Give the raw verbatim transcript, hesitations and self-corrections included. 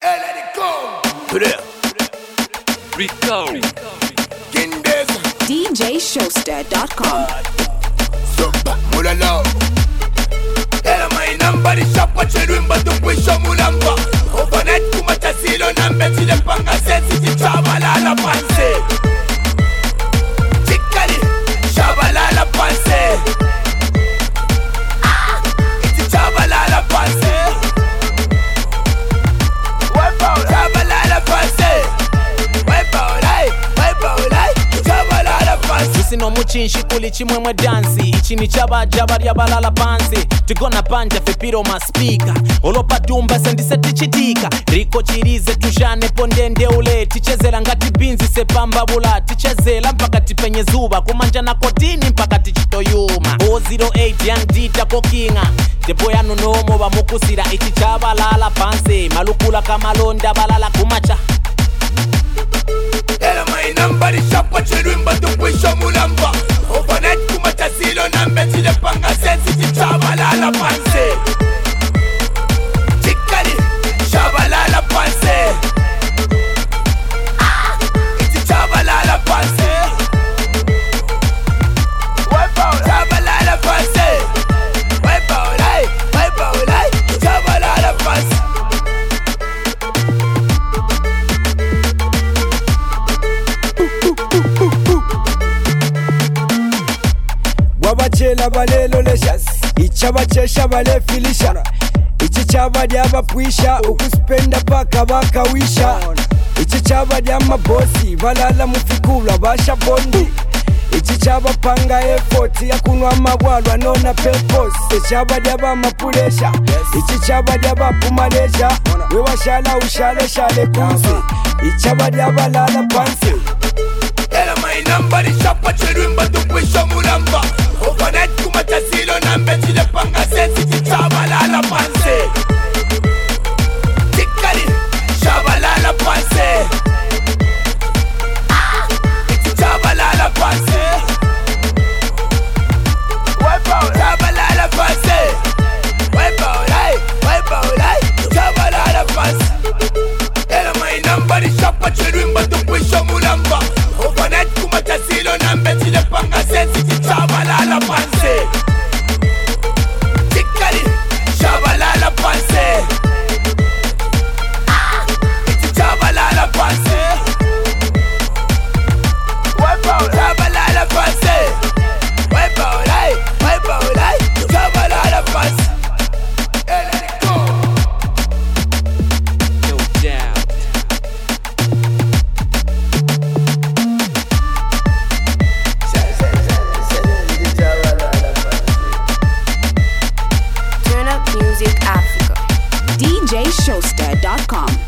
Hey, let it go. Today. Rico. Kindes. D J Showster dot com. Super. Mulalo. Era my number. The shop what you doing, but don't wish you mulamba. Overnight kumata silo nambe chile panga sensi chichabala la panse. Chikali. Shabala la panse. Ah. Chichabala la panse. Sino muchinshi kuli chimwemwe dansi ichi ni chaba jaba lyabalala pansi tigona panja fepiro maspika olopa tumba sendise tichitika riko chirize tushane pondende ule tichezela ngati binzi sepamba bula tichezela mpaka tipenye zuba kumanja na kotini mpaka tichitoyuma four oh eight young dita kokinga depo ya nunomo bamukusira ichi chaba lala pansi malukula kamalonda balala kumacha. Era my number, the shop what you doing, but don't wish you mulamba. Overnight kumata silo nambe chile panga sensi chichabala la panse. Chikali, shabala la panse. Ah, chichabala la panse. Wipe out, shabala la panse. Wipe out, ay, wipe out, ay, chichabala la panse. Wabachela balelo leshas ichabachesha bale filisha ichi chaba dyaba pwisha ukuspenda paka bakawisha ichi chaba dyama bosi balala mufikula basha bondi ichi chaba panga effort ya kunwa mabwalwa nona pepos chaba dyaba mapulesha ichi chaba dyaba pumalesha we washala ushale shale kuzi ichaba dyaba lala pansi. Era my number, the shop what you doing, but don't wish you mulamba. Overnight kumata silo nambe chile panga sensi chichabala la panse. Chikali, shabala la panse. Ah, chichabala la panse. Wipe out, shabala la panse. Wipe out, ay, wipe out, ay, chichabala la panse. Era my number, the shop what you doing, but don't wish you mulamba. Overnight kumata silo nambe chile panga sensi chichabala la panse. Chikali, shabala la panse. Ah, chichabala la panse. Wipe out, shabala la panse. Wipe out, ay, wipe out, ay, chichabala la panse. Hey, let it go. No doubt. Turn up music Africa. D J Showster dot com.